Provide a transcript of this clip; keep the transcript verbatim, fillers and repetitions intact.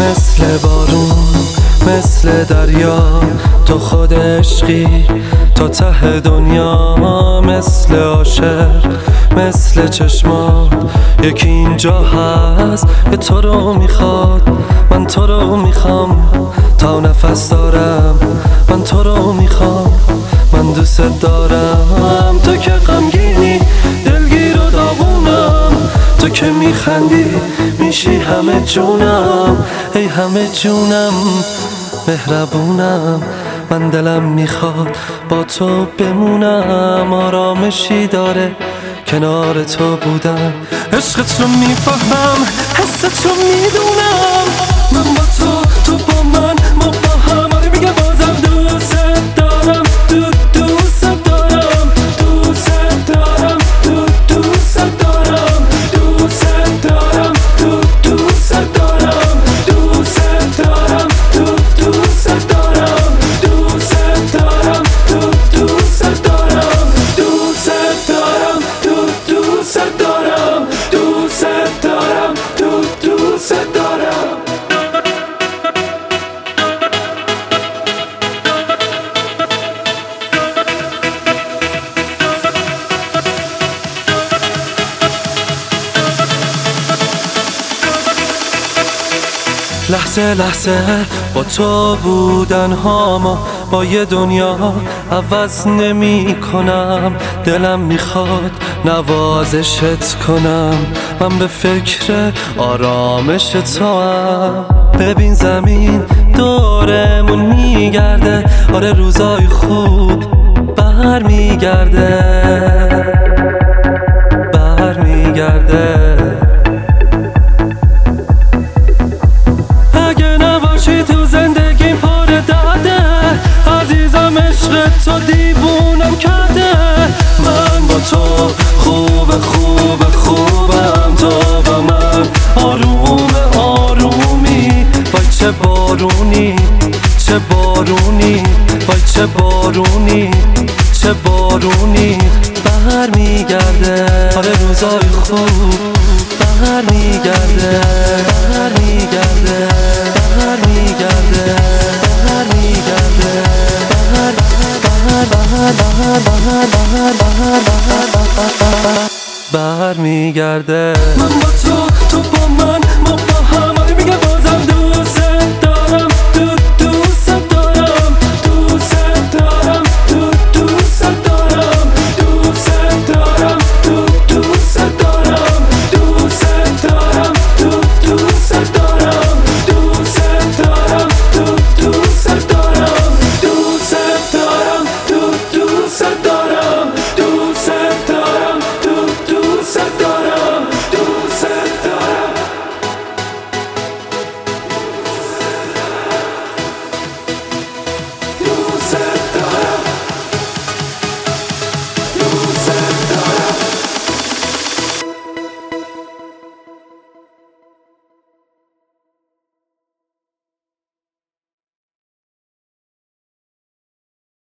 مثل بارون مثل دریا تو خود عشقی تا ته دنیا، مثل عاشق مثل چشمات یکی اینجا هست که تو رو میخواد. من تو رو میخوام تا نفس دارم، من تو رو میخوام، من دوست دارم. تو که غمگینی دلگیر و داغونم، تو که میخندی میشی همه جونم، ای همه جونم مهربونم. من دلم میخواد با تو بمونم، آرامشی داره کنار تو بودن. عشقت رو میفهمم، حست رو میدونم، من با تو تو با من ما با هم. آره میگه بازم دوست دارم، دو دوست دارم، دوست دارم، دو دوست دارم، دوست دارم، دو دوست دارم، دوست دارم، دو دوست دارم، دوست دارم، دو دوست دارم، دوست دارم، دو دوست دارم، دوست دارم، دو دوست دارم. لحظه لحظه با تو بودن هامو با یه دنیا عوض نمی کنم. دلم میخواد نوازشت کنم، من به فکر آرامش تو هم. ببین زمین دورمون میگرده، آره روزای خوب بر میگرده، بر میگرده. تو دیوونم کرده، من با تو خوب خوب خوبم، تو با من آروم آرومی. وای چه بارونی چه بارونی، وای چه بارونی چه بارونی. بر میگرده، آره روزای خوب بر میگرده.